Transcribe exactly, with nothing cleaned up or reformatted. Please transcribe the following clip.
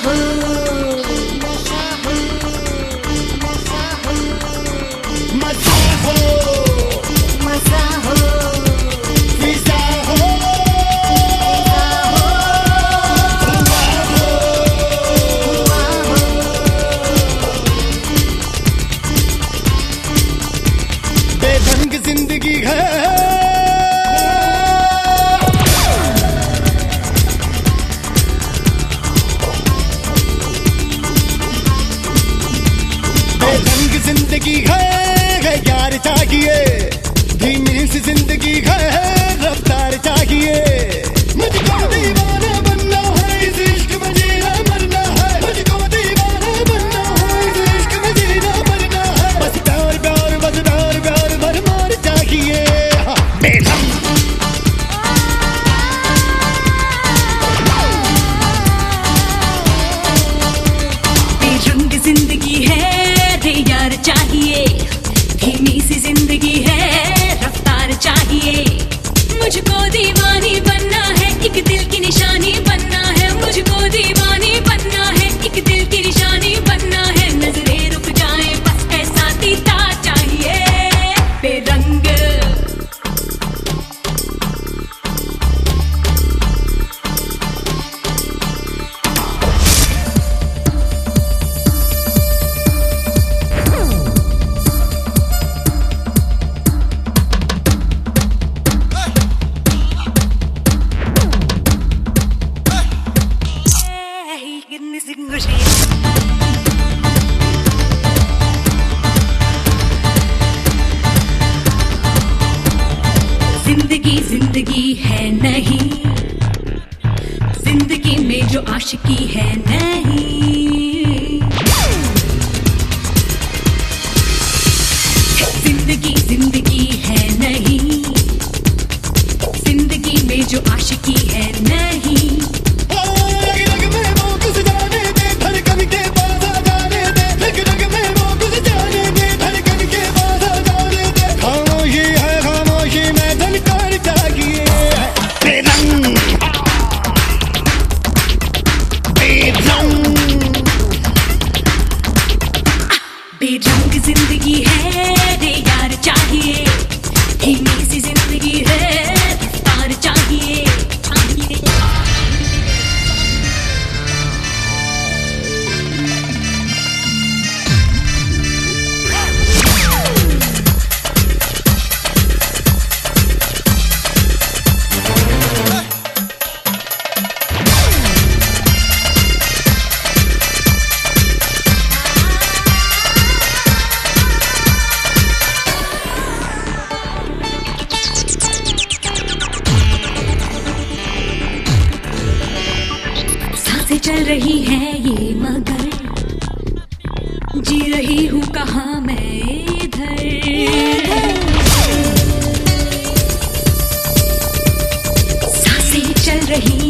हो, मजा हो, मजा हो, फिजा हो, हुआ हो, हुआ हो। बेढंग जिंदगी है, जिंदगी है, है यार चाहिए, धीमी सी जिंदगी है, रफ्तार चाहिए। मुझको दीवाना बनना है, इस इश्क में जीना मरना है, मुझको दीवाना बनना है, इस इश्क में जीना मरना है। बस प्यार प्यार बस प्यार प्यार भर मार चाहिए। हाँ, बेढंग बेरंग जिंदगी है, यार चाहिए, धीमी सी जिंदगी है, रफ्तार चाहिए। मुझको दीवानी बनना है, एक दिल की निशानी बनना है, मुझको दीवानी बनना है, एक दिल की निशानी बनना है। नजरें रुक जाए बस ऐसा दीदा चाहिए। बेरंग जिंदगी जिंदगी है नहीं, जिंदगी में जो आशिकी है नहीं। जिंदगी जिंदगी है नहीं, जिंदगी में जो आशिकी है नहीं। बेरंग जिंदगी है, रे यार चाहिए, धीमी सी जिंदगी है, रफ्तार चाहिए। चल रही है ये मगर जी रही हूँ कहाँ मैं इधर। सांसें चल रही